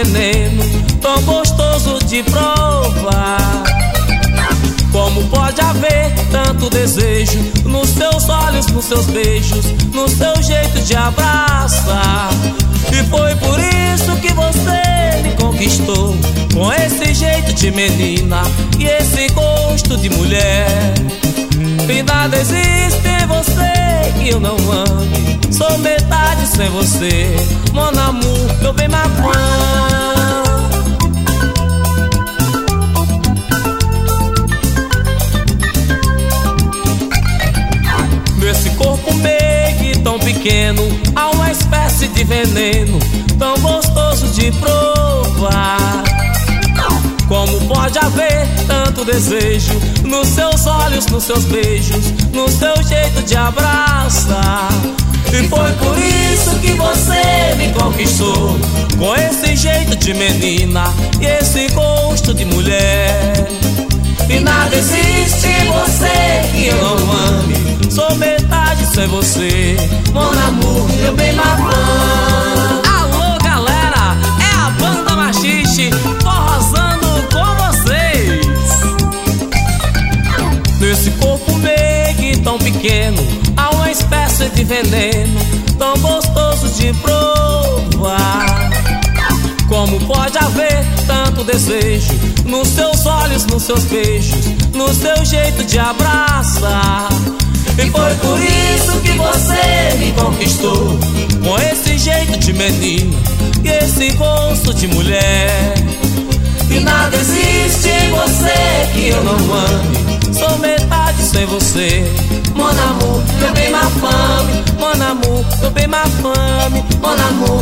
veneno, tão gostoso de provar. Como pode haver tanto desejo nos teus olhos, nos seus beijos, no seu jeito de abraçar? E foi por isso que você me conquistou, com esse jeito de menina e esse gosto de mulher. E nada existe em você que eu não ame, sou metade sem você, mon amour, meu bem maconha. Nesse corpo meio tão pequeno, há uma espécie de veneno, tão gostoso de provar. Como pode haver tanto desejo nos seus olhos, nos seus beijos, no seu jeito de abraçar? E foi por isso que você me conquistou, com esse jeito de menina e esse gosto de mulher. E nada existe em você que eu não ame, sou metade sem você, mon amour, meu bem maconha. Alô galera, é a banda Machixe forrosando com vocês. Nesse corpo meio tão pequeno, há uma espécie de veneno, tão gostoso de provar. Como pode haver tanto desejo nos seus olhos, nos seus beijos, no seu jeito de abraçar? E foi por isso que você me conquistou, com esse jeito de menina e esse gosto de mulher. E nada existe em você que eu não ame, sou metade sem você, mon amour, meu bem ma fame, mon amour, meu bem ma fame, mon amour.